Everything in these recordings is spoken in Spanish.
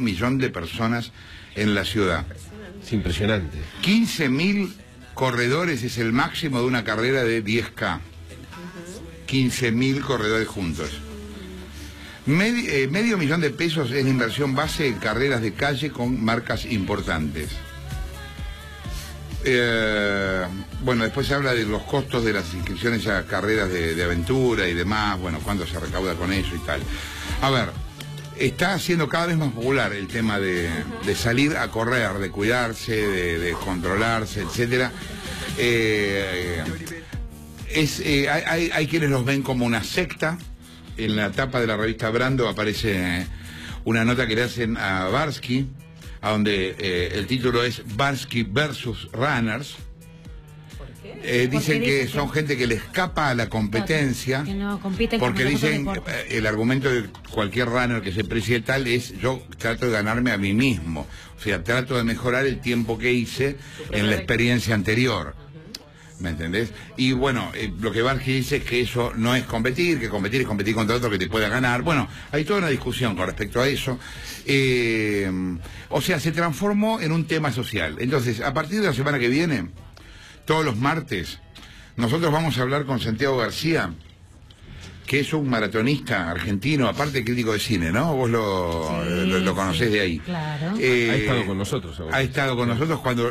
millón de personas en la ciudad. Es impresionante. 15.000 corredores es el máximo de una carrera de 10K. 15.000 corredores juntos. Medio millón de pesos es la inversión base en carreras de calle con marcas importantes. Bueno, después se habla de los costos de las inscripciones a carreras de aventura y demás, bueno, cuánto se recauda con eso y tal. A ver, está siendo cada vez más popular el tema de salir a correr, de cuidarse, de controlarse, etcétera. Hay quienes los ven como una secta. En la tapa de la revista Brando aparece una nota que le hacen a Barsky, a donde el título es Barsky versus Runners. ¿Por qué? Dicen que son gente que le escapa a la competencia, que no compiten porque con dicen, el argumento de cualquier runner que se precie tal es: yo trato de ganarme a mí mismo, o sea, trato de mejorar el tiempo que hice en la experiencia anterior. ¿Me entendés? Y bueno, lo que Barsky dice es que eso no es competir, que competir es competir contra otro que te pueda ganar. Bueno, hay toda una discusión con respecto a eso. O sea, se transformó en un tema social. Entonces, a partir de la semana que viene, todos los martes, nosotros vamos a hablar con Santiago García, que es un maratonista argentino, aparte crítico de cine, ¿no? Vos lo conocés de ahí. Claro. Ha estado con nosotros. Ha estado con nosotros cuando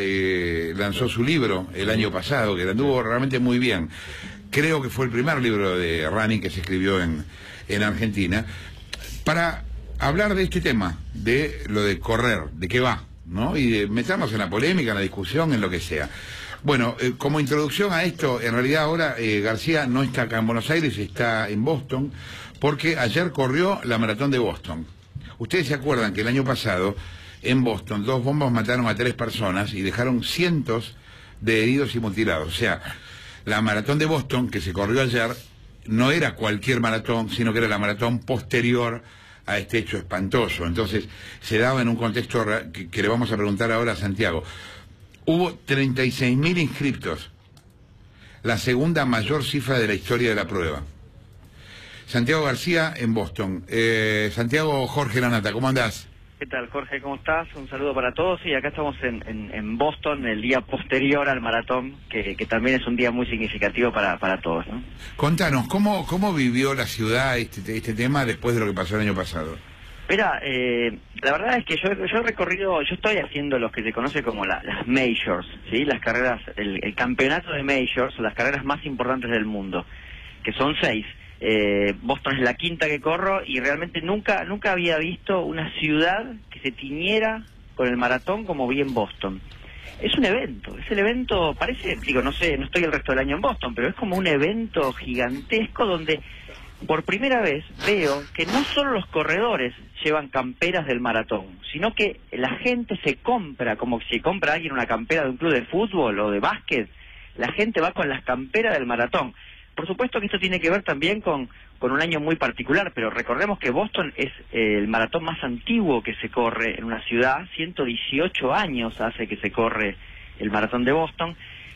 lanzó su libro el año pasado, que le anduvo realmente muy bien. Creo que fue el primer libro de running que se escribió en Argentina, para hablar de este tema, de lo de correr, de qué va, ¿no? Y de meternos en la polémica, en la discusión, en lo que sea. Bueno, como introducción a esto, en realidad ahora García no está acá en Buenos Aires, está en Boston, porque ayer corrió la maratón de Boston. Ustedes se acuerdan que el año pasado, en Boston, 2 bombas mataron a 3 personas y dejaron cientos de heridos y mutilados. O sea, la maratón de Boston, que se corrió ayer, no era cualquier maratón, sino que era la maratón posterior a este hecho espantoso. Entonces, se daba en un contexto que le vamos a preguntar ahora a Santiago. Hubo 36.000 inscriptos, la segunda mayor cifra de la historia de la prueba. Santiago García en Boston. Santiago, Jorge Lanata, ¿cómo andás? ¿Qué tal, Jorge? ¿Cómo estás? Un saludo para todos. Y acá estamos en Boston, el día posterior al maratón, que también es un día muy significativo para todos, ¿no? Contanos, ¿cómo vivió la ciudad este tema después de lo que pasó el año pasado? Mira, la verdad es que yo he recorrido, yo estoy haciendo lo que se conoce como las majors, ¿sí? Las carreras, el campeonato de majors, las carreras más importantes del mundo, que son 6. Boston es la 5ª que corro y realmente nunca había visto una ciudad que se tiñera con el maratón como vi en Boston. Es un evento, es el evento, parece, digo, no sé, no estoy el resto del año en Boston, pero es como un evento gigantesco donde por primera vez veo que no solo los corredores llevan camperas del maratón, sino que la gente se compra, como si compra alguien una campera de un club de fútbol o de básquet, la gente va con las camperas del maratón. Por supuesto que esto tiene que ver también con un año muy particular, pero recordemos que Boston es el maratón más antiguo que se corre en una ciudad, 118 años hace que se corre el maratón de Boston,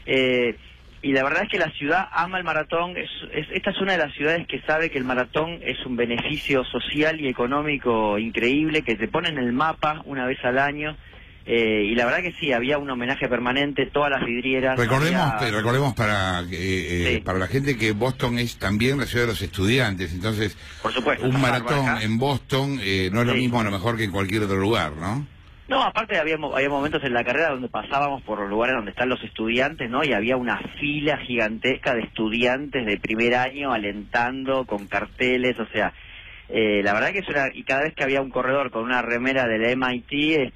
y la verdad es que la ciudad ama el maratón. Esta es una de las ciudades que sabe que el maratón es un beneficio social y económico increíble, que te pone en el mapa una vez al año, y la verdad que sí, había un homenaje permanente, todas las vidrieras. Recordemos para la gente que Boston es también la ciudad de los estudiantes, entonces por supuesto, un maratón en Boston no es lo mismo a lo mejor que en cualquier otro lugar, ¿no? No, aparte había momentos en la carrera donde pasábamos por los lugares donde están los estudiantes, ¿no? Y había una fila gigantesca de estudiantes de primer año alentando con carteles, o sea, la verdad que eso era, y cada vez que había un corredor con una remera del MIT,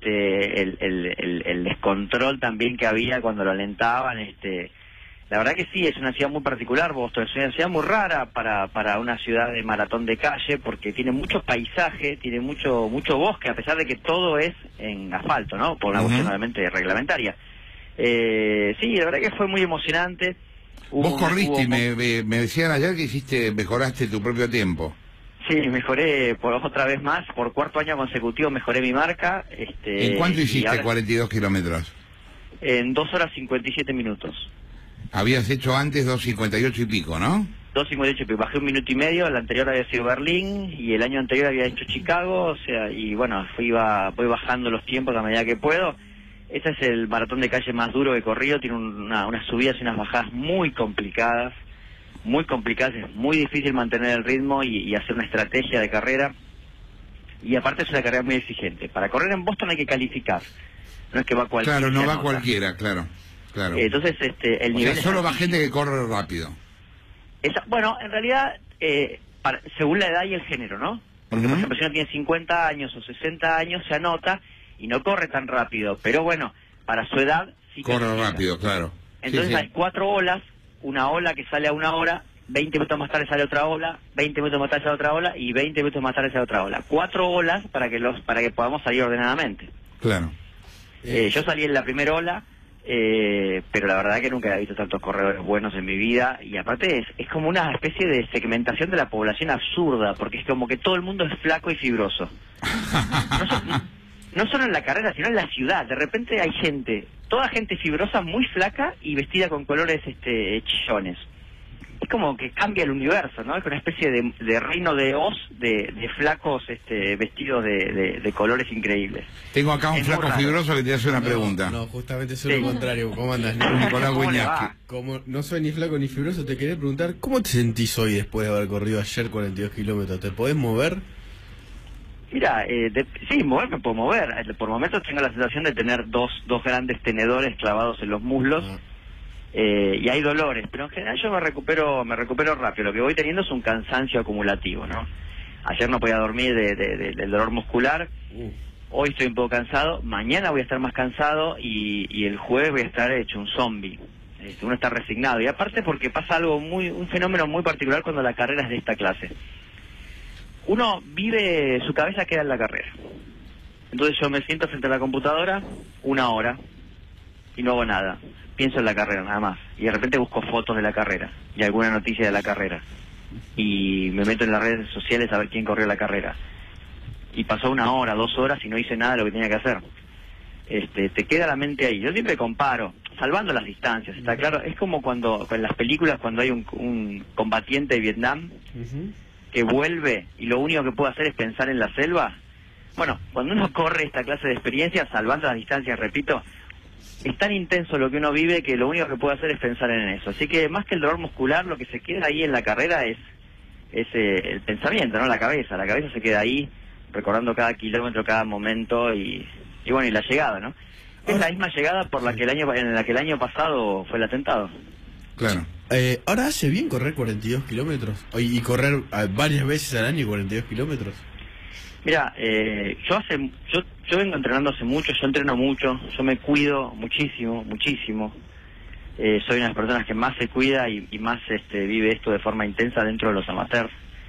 el descontrol también que había cuando lo alentaban, la verdad que sí, es una ciudad muy particular Boston, es una ciudad muy rara para una ciudad de maratón de calle, porque tiene mucho paisaje, tiene mucho bosque, a pesar de que todo es en asfalto, ¿no? Por una cuestión obviamente reglamentaria. Sí, la verdad que fue muy emocionante. Vos corriste y me decían ayer que mejoraste tu propio tiempo. Sí, mejoré otra vez más, por 4º año consecutivo mejoré mi marca. ¿En cuánto hiciste ahora 42 kilómetros? En 2 horas 57 minutos. Habías hecho antes 2:58 y pico, ¿no? 2:58, bajé 1 minuto y medio. El anterior había sido Berlín y el año anterior había hecho Chicago, o sea, y bueno, voy bajando los tiempos a medida que puedo. Este es el maratón de calle más duro que he corrido, tiene unas subidas y unas bajadas muy complicadas, es muy difícil mantener el ritmo y hacer una estrategia de carrera, y aparte es una carrera muy exigente. Para correr en Boston hay que calificar, no es que va cualquiera. Claro, no va cualquiera, claro. Entonces, el nivel... solo va gente que corre rápido. Bueno, en realidad, según la edad y el género, ¿no? Porque, por ejemplo, si uno tiene 50 años o 60 años, se anota y no corre tan rápido. Pero bueno, para su edad sí corre rápido, claro. Entonces hay 4 olas, una ola que sale a 1 hora, 20 minutos más tarde sale otra ola, 20 minutos más tarde sale otra ola y 20 minutos más tarde sale otra ola. 4 olas para que podamos salir ordenadamente. Claro. Yo salí en la primera ola, pero la verdad que nunca he visto tantos corredores buenos en mi vida, y aparte es como una especie de segmentación de la población absurda, porque es como que todo el mundo es flaco y fibroso. No solo en la carrera, sino en la ciudad. De repente hay toda gente fibrosa, muy flaca y vestida con colores chillones. Es como que cambia el universo, ¿no? Es una especie de reino de Oz, de flacos vestidos de colores increíbles. Tengo acá un flaco fibroso que te hace una pregunta. No, justamente es lo contrario. ¿Cómo andas? Nicolás Wiñaski. Como no soy ni flaco ni fibroso, te quería preguntar, ¿cómo te sentís hoy después de haber corrido ayer 42 kilómetros? ¿Te podés mover? Mira, sí, moverme puedo mover. Por momentos tengo la sensación de tener dos grandes tenedores clavados en los muslos. Y hay dolores, pero en general yo me recupero rápido. Lo que voy teniendo es un cansancio acumulativo, ¿no? Ayer no podía dormir del dolor muscular. Hoy estoy un poco cansado. Mañana voy a estar más cansado y el jueves voy a estar hecho un zombie. Uno está resignado. Y aparte porque pasa un fenómeno muy particular cuando la carrera es de esta clase. Uno vive, su cabeza queda en la carrera. Entonces yo me siento frente a la computadora 1 hora y no hago nada. Pienso en la carrera nada más. Y de repente busco fotos de la carrera y alguna noticia de la carrera. Y me meto en las redes sociales a ver quién corrió la carrera. Y pasó 1 hora, 2 horas y no hice nada de lo que tenía que hacer. Te queda la mente ahí. Yo siempre comparo, salvando las distancias, ¿está claro? Es como en las películas cuando hay un combatiente de Vietnam que vuelve y lo único que puede hacer es pensar en la selva. Bueno, cuando uno corre esta clase de experiencias, salvando las distancias, repito, es tan intenso lo que uno vive que lo único que puede hacer es pensar en eso. Así que más que el dolor muscular, lo que se queda ahí en la carrera es el pensamiento, ¿no? La cabeza se queda ahí, recordando cada kilómetro, cada momento y bueno, y la llegada, ¿no? Es la misma llegada en la que el año pasado fue el atentado. Claro. ¿Ahora hace bien correr 42 kilómetros? ¿Y correr varias veces al año 42 kilómetros? Mira, yo vengo entrenando hace mucho, yo entreno mucho, yo me cuido muchísimo. Soy una de las personas que más se cuida y más vive esto de forma intensa dentro de los amateurs.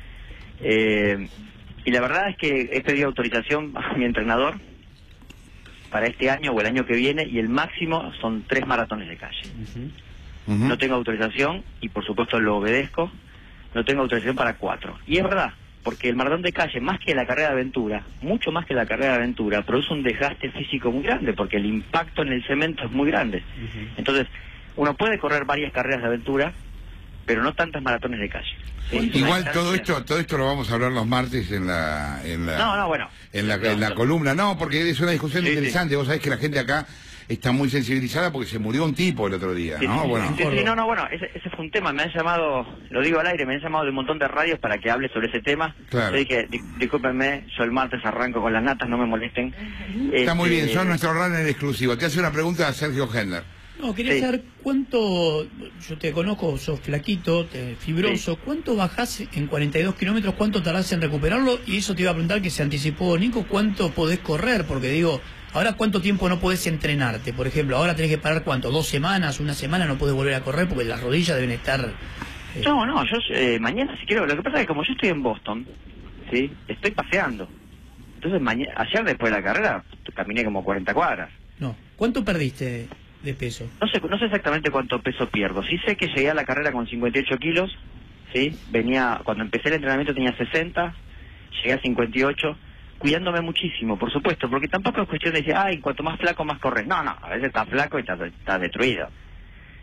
Y la verdad es que he pedido autorización a mi entrenador para este año o el año que viene, y el máximo son 3 maratones de calle. No tengo autorización y por supuesto lo obedezco. No tengo autorización para 4. Y es verdad, porque el maratón de calle, más que la carrera de aventura, mucho más que la carrera de aventura, produce un desgaste físico muy grande, porque el impacto en el cemento es muy grande. Entonces, uno puede correr varias carreras de aventura, pero no tantas maratones de calle. ¿Sí? Igual todo esto lo vamos a hablar los martes en la columna. No, porque es una discusión interesante. Vos sabés que la gente acá está muy sensibilizada porque se murió un tipo el otro día, ¿no? Bueno, ese fue un tema. Me han llamado, lo digo al aire, me han llamado de un montón de radios para que hable sobre ese tema. Claro. Yo dije, discúlpenme, yo el martes arranco con las natas, no me molesten. Está muy bien, son nuestro runner exclusivo. Te hace una pregunta a Sergio Hendler. No, quería saber cuánto, yo te conozco, sos flaquito, fibroso, ¿cuánto bajás en 42 kilómetros? ¿Cuánto tardás en recuperarlo? Y eso te iba a preguntar, que se anticipó Nico, ¿cuánto podés correr? Porque digo, ahora ¿cuánto tiempo no podés entrenarte? Por ejemplo, ahora tenés que parar ¿cuánto? 2 semanas, 1 semana no podés volver a correr porque las rodillas deben estar... No, yo mañana si quiero, lo que pasa es que como yo estoy en Boston, ¿sí? Estoy paseando. Entonces ayer después de la carrera caminé como 40 cuadras. No, ¿cuánto perdiste de peso? No sé exactamente cuánto peso pierdo. Sí sé que llegué a la carrera con 58 kilos, ¿sí? Cuando empecé el entrenamiento tenía 60, llegué a 58, cuidándome muchísimo, por supuesto, porque tampoco es cuestión de decir, ay, cuanto más flaco más corres. No, a veces estás flaco y estás destruido.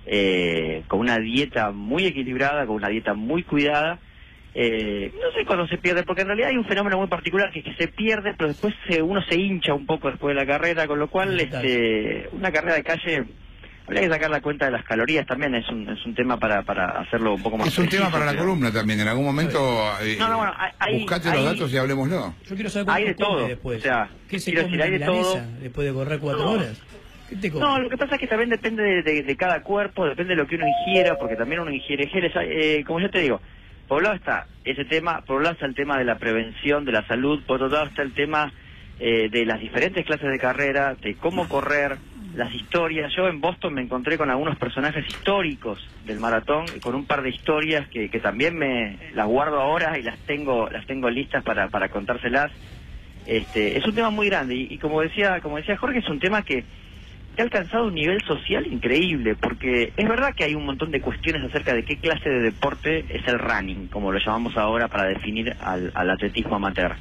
con una dieta muy equilibrada, con una dieta muy cuidada. No sé cuándo se pierde, porque en realidad hay un fenómeno muy particular que es que se pierde, pero después uno se hincha un poco después de la carrera, con lo cual una carrera de calle habría que sacar la cuenta de las calorías también, es un tema para hacerlo un poco más Es un preciso, tema para la columna también, en algún momento bueno, buscate los datos y hablemoslo. Yo quiero saber hay de todo, después. o sea, ¿Qué se quiero come decir, hay en de la todo. mesa después de correr 4 horas? ¿Qué te comes? No, lo que pasa es que también depende de cada cuerpo, depende de lo que uno ingiera, porque también uno ingiere geles. Como yo te digo, por un lado está ese tema, por un lado está el tema de la prevención, de la salud, por otro lado está el tema de las diferentes clases de carrera, de cómo correr, las historias. Yo en Boston me encontré con algunos personajes históricos del maratón, con un par de historias que también las guardo ahora y las tengo listas para contárselas. Es un tema muy grande y como decía Jorge, es un tema que ha alcanzado un nivel social increíble, porque es verdad que hay un montón de cuestiones acerca de qué clase de deporte es el running, como lo llamamos ahora para definir al atletismo amateur.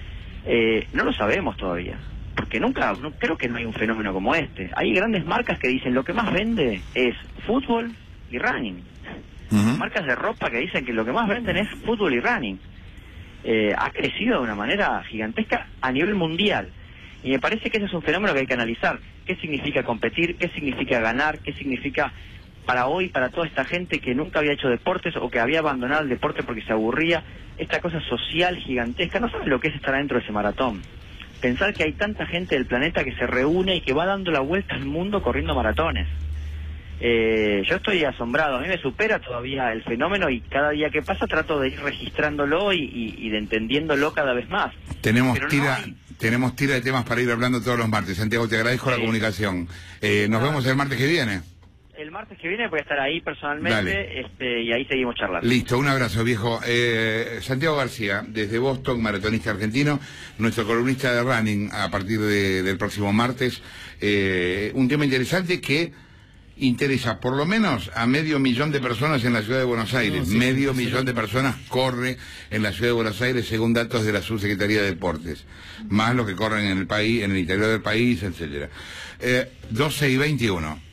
No lo sabemos todavía, porque creo que no hay un fenómeno como este. Hay grandes marcas que dicen lo que más vende es fútbol y running. Marcas de ropa que dicen que lo que más venden es fútbol y running. Ha crecido de una manera gigantesca a nivel mundial. Y me parece que ese es un fenómeno que hay que analizar. ¿Qué significa competir? ¿Qué significa ganar? ¿Qué significa para hoy, para toda esta gente que nunca había hecho deportes o que había abandonado el deporte porque se aburría? Esta cosa social gigantesca. No saben lo que es estar dentro de ese maratón. Pensar que hay tanta gente del planeta que se reúne y que va dando la vuelta al mundo corriendo maratones. Yo estoy asombrado, a mí me supera todavía el fenómeno y cada día que pasa trato de ir registrándolo y de entendiéndolo cada vez más. Tenemos tira de temas para ir hablando todos los martes. Santiago, te agradezco la comunicación. Nos vemos el martes que viene. El martes que viene voy a estar ahí personalmente, y ahí seguimos charlando. Listo, un abrazo, viejo. Santiago García, desde Boston, maratonista argentino, nuestro columnista de running a partir del próximo martes. Un tema interesante que interesa por lo menos a 500.000 de personas en la ciudad de Buenos Aires. Medio millón de personas corre en la ciudad de Buenos Aires según datos de la Subsecretaría de Deportes, más los que corren en el país, en el interior del país, etcétera. 12:21.